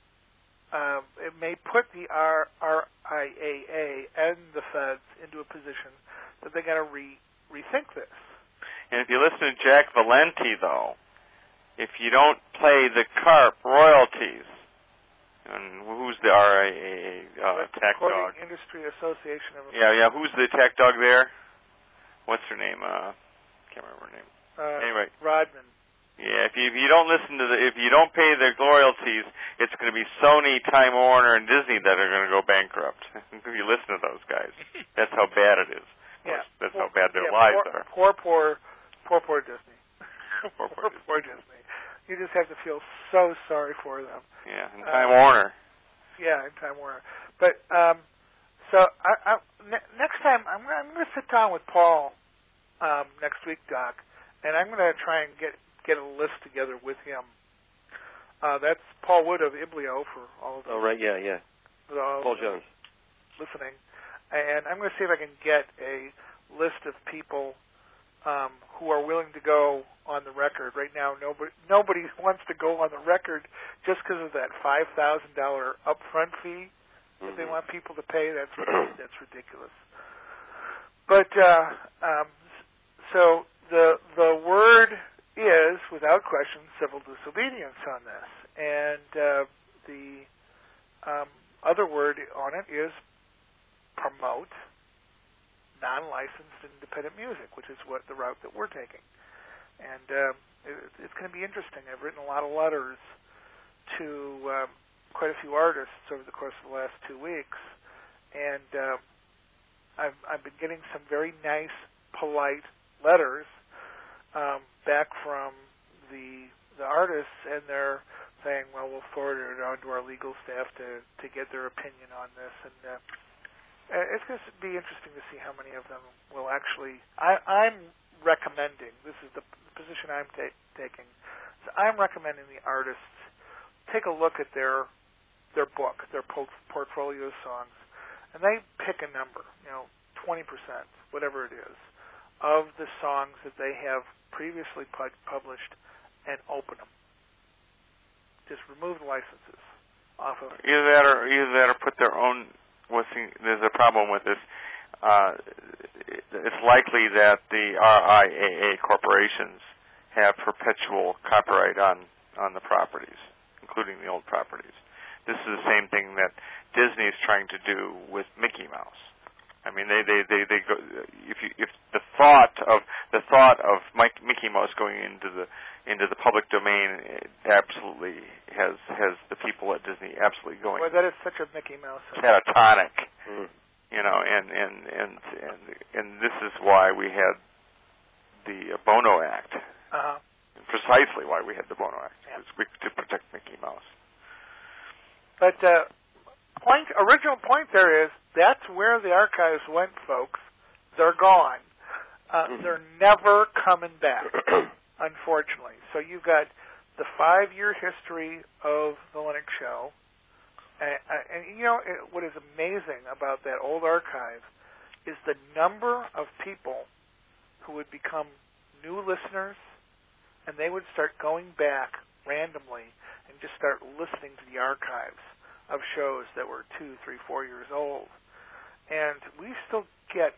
put the RIAA and the feds into a position that they got to rethink this. And if you listen to Jack Valenti, though, if you don't pay the CARP royalties, and who's the RIAA attack dog? Industry Association of America. Yeah. Who's the attack dog there? What's her name? Can't remember her name. Anyway, Rodman. Yeah, if you don't listen to if you don't pay the royalties, it's going to be Sony, Time Warner, and Disney that are going to go bankrupt. If you listen to those guys, that's how bad it is. Yeah, that's how bad their lives are. Poor Disney. poor Disney. You just have to feel so sorry for them. Yeah, and Time Warner. Yeah, and Time Warner. But so next time I'm going to sit down with Paul next week, Doc, and I'm going to try and get a list together with him. That's Paul Wood of Iblio for all of Oh, right, yeah. Paul Jones. Listening. And I'm going to see if I can get a list of people who are willing to go on the record. Right now, nobody wants to go on the record just because of that $5,000 upfront fee that they want people to pay. That's ridiculous. But so the word is, without question, civil disobedience on this. and the other word on it is promote non-licensed independent music, which is what the route that we're taking. And it's going to be interesting. I've written a lot of letters to quite a few artists over the course of the last 2 weeks, and I've been getting some very nice, polite letters back from the artists, and they're saying, well, we'll forward it on to our legal staff to get their opinion on this. And it's going to be interesting to see how many of them will actually... I'm recommending, this is the position I'm taking, so I'm recommending the artists take a look at their book, their portfolio songs, and they pick a number, 20%, whatever it is, of the songs that they have previously published, and open them. Just remove the licenses off of it. Either that or put their own. There's a problem with this. It's likely that the RIAA corporations have perpetual copyright on the properties, including the old properties. This is the same thing that Disney is trying to do with Mickey Mouse. I mean, they go. If the thought of Mickey Mouse going into the public domain absolutely has the people at Disney absolutely going. Well, that is such a Mickey Mouse. Catatonic, and this is why we had the Bono Act. Uh-huh. Precisely why we had the Bono Act, to protect Mickey Mouse. But original point there is, that's where the archives went, folks. They're gone. They're never coming back, unfortunately. So you've got the 5-year history of the Linux Show. And what is amazing about that old archive is the number of people who would become new listeners, and they would start going back randomly and just start listening to the archives of shows that were 2, 3, 4 years old. And we still get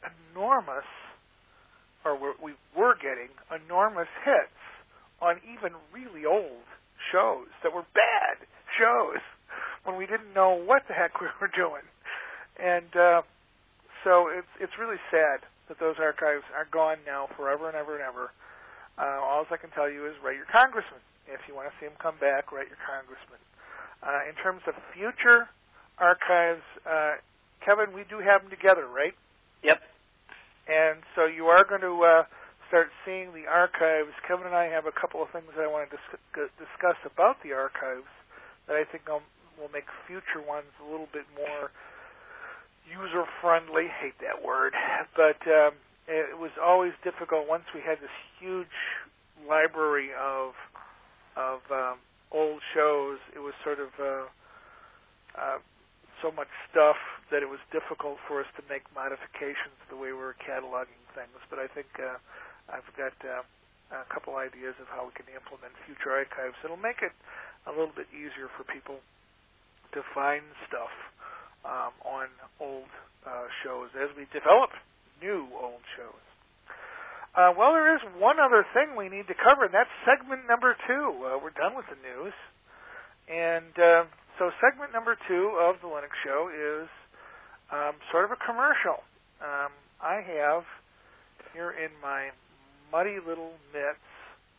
we were getting enormous hits on even really old shows that were bad shows when we didn't know what the heck we were doing. And so it's really sad that those archives are gone now forever and ever and ever. All I can tell you is write your congressman. If you want to see him come back, write your congressman. In terms of future archives, Kevin, we do have them together, right? Yep. And so you are going to start seeing the archives. Kevin and I have a couple of things that I want to discuss about the archives that I think will make future ones a little bit more user-friendly. Hate that word. But it was always difficult once we had this huge library of old shows. It was sort of so much stuff that it was difficult for us to make modifications to the way we were cataloging things. But I think I've got a couple ideas of how we can implement future archives. It'll make it a little bit easier for people to find stuff on old shows as we develop new old shows. Well, there is one other thing we need to cover, and that's segment number 2. We're done with the news. And so segment number 2 of the Linux Show is sort of a commercial. I have here in my muddy little mitts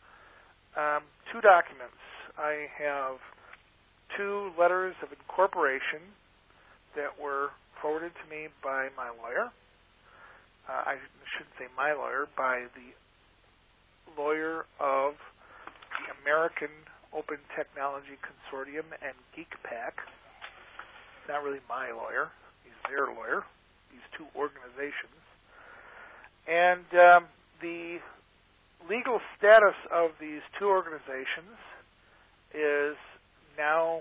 2 documents. I have 2 letters of incorporation that were forwarded to me by my lawyer. I shouldn't say my lawyer, by the lawyer of the American Open Technology Consortium and GeekPack. Not really my lawyer. He's their lawyer. These 2 organizations. And the legal status of these 2 organizations is now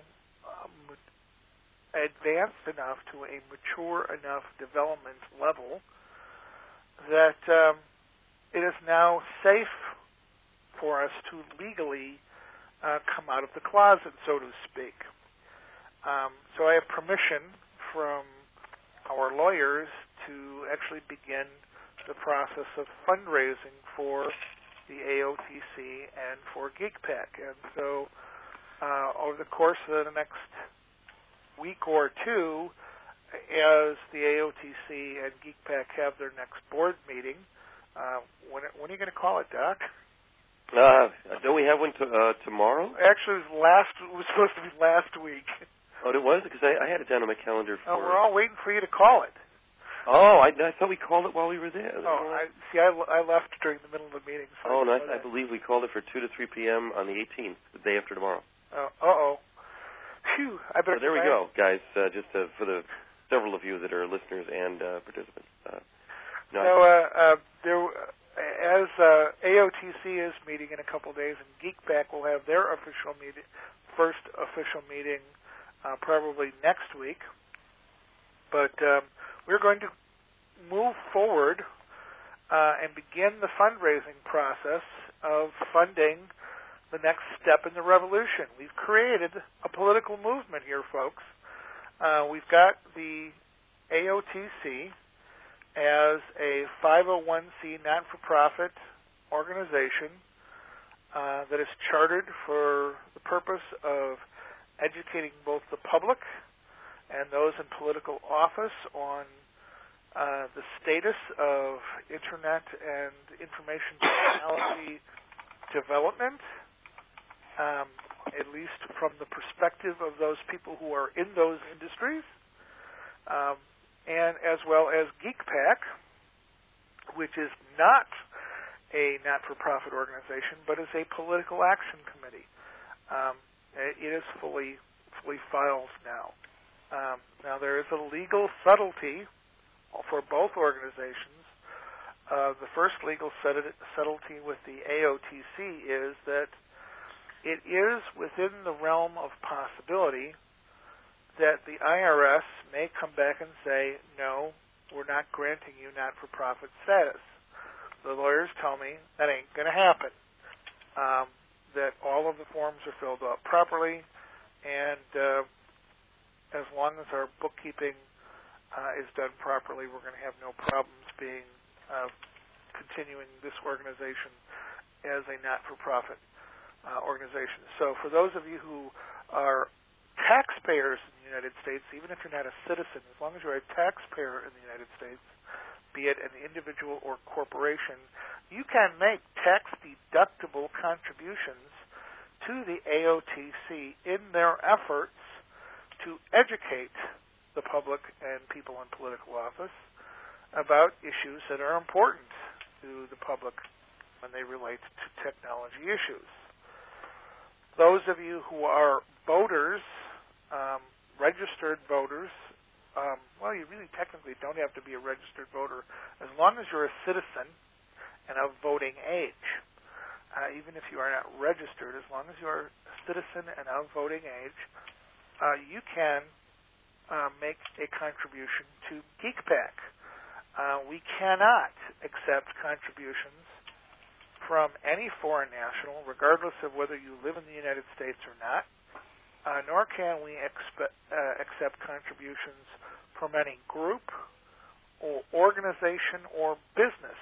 advanced enough to a mature enough development level that it is now safe for us to legally come out of the closet, so to speak. So I have permission from our lawyers to actually begin the process of fundraising for the AOTC and for GeekPack. And so over the course of the next week or two, as the AOTC and GeekPack have their next board meeting. When are you going to call it, Doc? Don't we have one tomorrow? Actually, it was supposed to be last week. Oh, it was? Because I had it down on my calendar for... we're all waiting for you to call it. Oh, I thought we called it while we were there. I left during the middle of the meeting. So no, I believe we called it for 2 to 3 p.m. on the 18th, the day after tomorrow. Phew, I better... So there we go, guys, just for the several of you that are listeners and participants. As AOTC is meeting in a couple days, and GeekPack will have their first official meeting probably next week. But we're going to move forward and begin the fundraising process of funding the next step in the revolution. We've created a political movement here, folks. We've got the AOTC as a 501c not-for-profit organization that is chartered for the purpose of educating both the public and those in political office on the status of Internet and information technology development, at least from the perspective of those people who are in those industries, and as well as GeekPack, which is not a not-for-profit organization, but is a political action committee. It is fully filed now. Now, there is a legal subtlety for both organizations. The first legal subtlety with the AOTC is that it is within the realm of possibility that the IRS may come back and say, no, we're not granting you not-for-profit status. The lawyers tell me that ain't going to happen, that all of the forms are filled out properly, and as long as our bookkeeping is done properly, we're going to have no problems continuing this organization as a not-for-profit organization. So for those of you who are taxpayers in the United States, even if you're not a citizen, as long as you're a taxpayer in the United States, be it an individual or corporation, you can make tax-deductible contributions to the AOTC in their efforts to educate the public and people in political office about issues that are important to the public when they relate to technology issues. Those of you who are voters, registered voters, well, you really technically don't have to be a registered voter as long as you're a citizen and of voting age. Even if you are not registered, as long as you are a citizen and of voting age, you can make a contribution to GeekPack. We cannot accept contributions from any foreign national, regardless of whether you live in the United States or not, nor can we accept contributions from any group or organization or business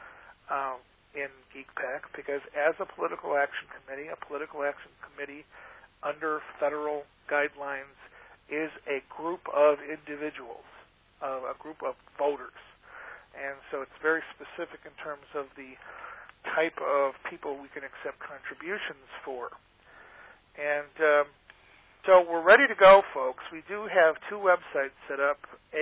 in GeekPack, because as a political action committee under federal guidelines is a group of individuals, a group of voters. And so it's very specific in terms of the type of people we can accept contributions for. And so we're ready to go, folks. We do have two websites set up,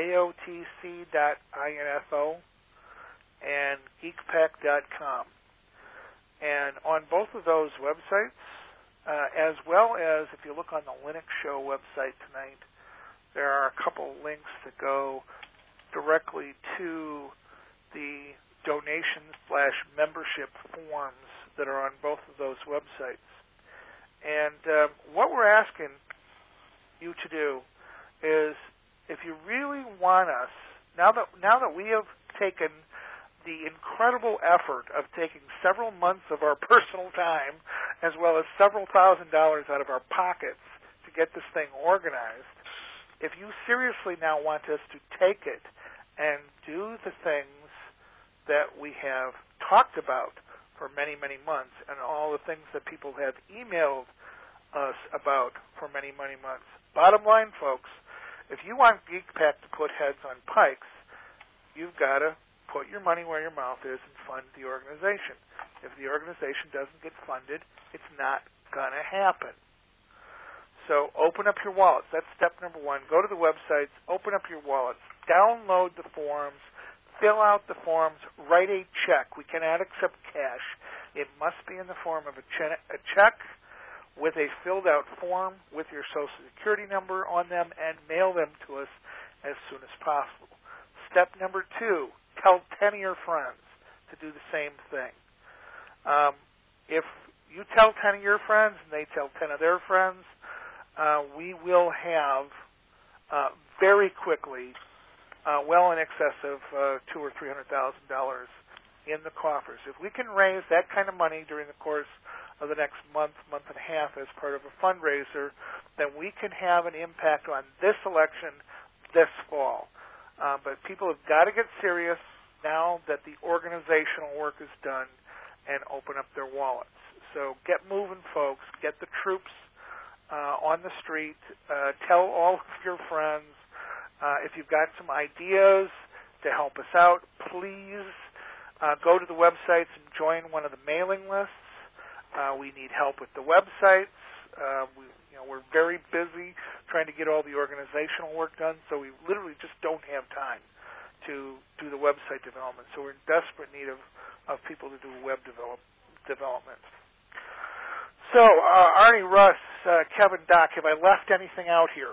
aotc.info and geekpack.com. And on both of those websites, as well as if you look on the Linux Show website tonight, there are a couple links that go directly to the donation/membership forms that are on both of those websites. And what we're asking you to do is, if you really want us, now that we have taken the incredible effort of taking several months of our personal time, as well as several $1,000s out of our pockets to get this thing organized, if you seriously now want us to take it and do the things that we have talked about for many, many months, and all the things that people have emailed us about for many, many months. Bottom line, folks, if you want GeekPack to put heads on pikes, you've got to put your money where your mouth is and fund the organization. If the organization doesn't get funded, it's not going to happen. So open up your wallets. That's step number one. Go to the websites, open up your wallets, download the forms, fill out the forms, write a check. We cannot accept cash. It must be in the form of a check with a filled-out form with your Social Security number on them, and mail them to us as soon as possible. Step number two, tell 10 of your friends to do the same thing. If you tell 10 of your friends and they tell 10 of their friends, we will have very quickly well in excess of $200,000 or $300,000 in the coffers. If we can raise that kind of money during the course of the next month, month and a half as part of a fundraiser, then we can have an impact on this election this fall. But people have got to get serious now that the organizational work is done and open up their wallets. So get moving, folks. Get the troops on the street. Tell all of your friends. If you've got some ideas to help us out, please go to the websites and join one of the mailing lists. We need help with the websites. We're very busy trying to get all the organizational work done, so we literally just don't have time to do the website development. So we're in desperate need of people to do web development. So, Arnie, Russ, Kevin, Doc, have I left anything out here?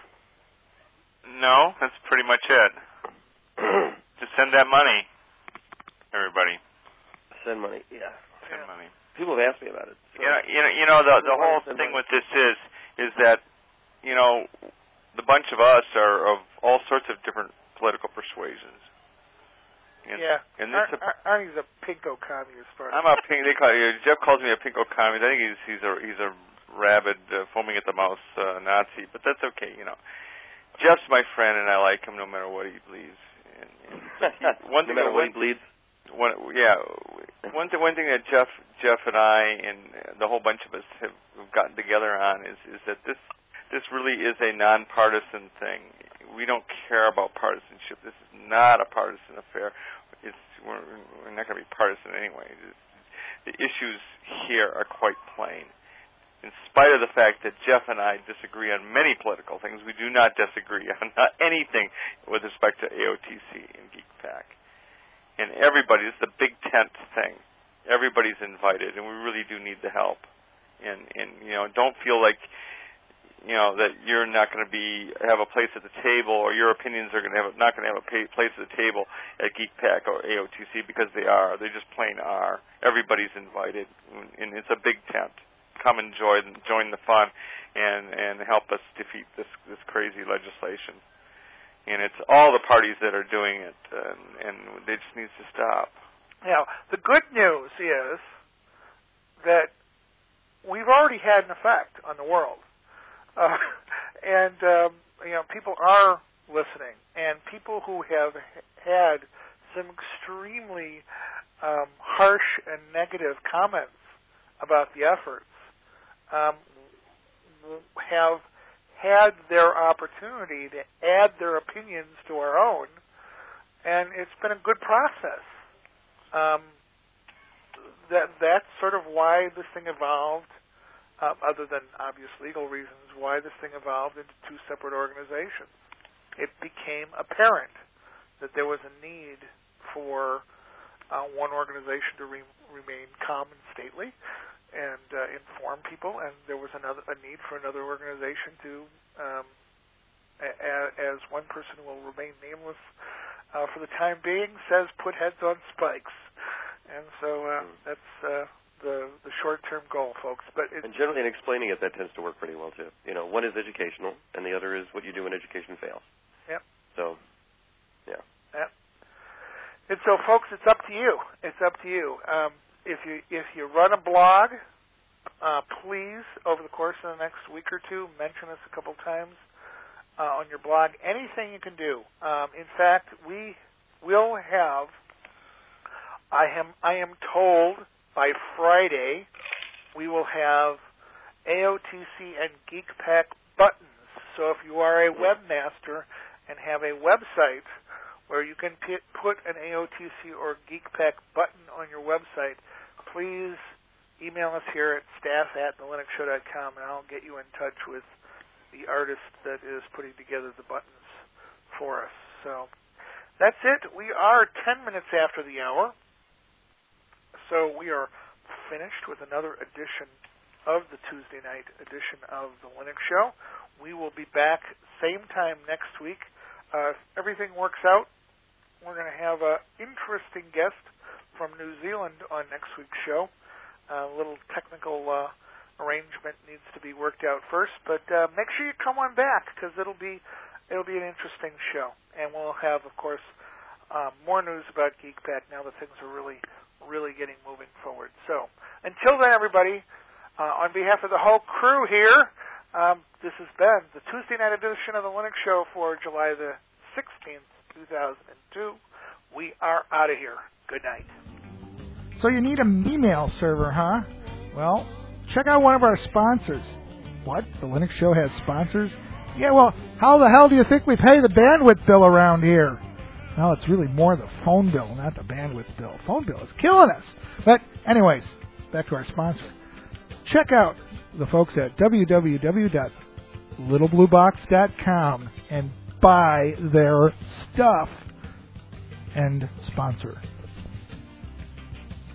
No, that's pretty much it. Just send that money, everybody. Send money, yeah. Send money. People have asked me about it. So. The whole thing with this is that, the bunch of us are of all sorts of different political persuasions. And Arnie's a pinko commie as far as I'm a pink. Jeff calls me a pinko commie. I think he's a rabid, foaming at the mouth Nazi, but that's okay. Jeff's my friend, and I like him no matter what he believes. No matter what he believes. One thing that Jeff and I and the whole bunch of us have gotten together on is that this really is a nonpartisan thing. We don't care about partisanship. This is not a partisan affair. We're not going to be partisan anyway. The issues here are quite plain. In spite of the fact that Jeff and I disagree on many political things, we do not disagree on anything with respect to AOTC and GeekPack. And everybody, it's the big tent thing. Everybody's invited, and we really do need the help. And don't feel like that you're not going to have a place at the table, or your opinions are not going to have a place at the table at GeekPack or AOTC, because they are. They just plain are. Everybody's invited, and it's a big tent. Come and join the fun, and help us defeat this crazy legislation. And it's all the parties that are doing it, and it just needs to stop. Now, the good news is that we've already had an effect on the world. People are listening, and people who have had some extremely harsh and negative comments about the efforts have had their opportunity to add their opinions to our own, and it's been a good process. That's sort of why this thing evolved, other than obvious legal reasons, why this thing evolved into two separate organizations. It became apparent that there was a need for one organization to remain calm and stately and inform people, and there was a need for another organization to, as one person who will remain nameless for the time being says, put heads on spikes. And so that's the short-term goal, folks. And generally, in explaining it, that tends to work pretty well too. One is educational, and the other is what you do when education fails. Yep. So, yeah. Yep. And so, folks, it's up to you. It's up to you. If you run a blog, please, over the course of the next week or two, mention us a couple times on your blog. Anything you can do. In fact, we will have. I am told by Friday we will have AOTC and GeekPack buttons. So if you are a webmaster and have a website where you can put an AOTC or GeekPack button on your website, please email us here at staff@thelinuxshow.com, and I'll get you in touch with the artist that is putting together the buttons for us. So that's it. We are 10 minutes after the hour, so we are finished with another edition of the Tuesday night edition of the Linux Show. We will be back same time next week. If everything works out, we're going to have an interesting guest from New Zealand on next week's show. A little technical arrangement needs to be worked out first, but make sure you come on back because it'll be an interesting show, and we'll have, of course, more news about GeekPack now that things are really getting moving forward. So until then, everybody, on behalf of the whole crew here, this has been the Tuesday night edition of the Linux Show for July the 16th, 2002. We are out of here. Good night. So you need an email server, huh? Well, check out one of our sponsors. What? The Linux Show has sponsors? Yeah, well, how the hell do you think we pay the bandwidth bill around here? Well, it's really more the phone bill, not the bandwidth bill. Phone bill is killing us. But anyways, back to our sponsor. Check out the folks at www.littlebluebox.com and buy their stuff and sponsor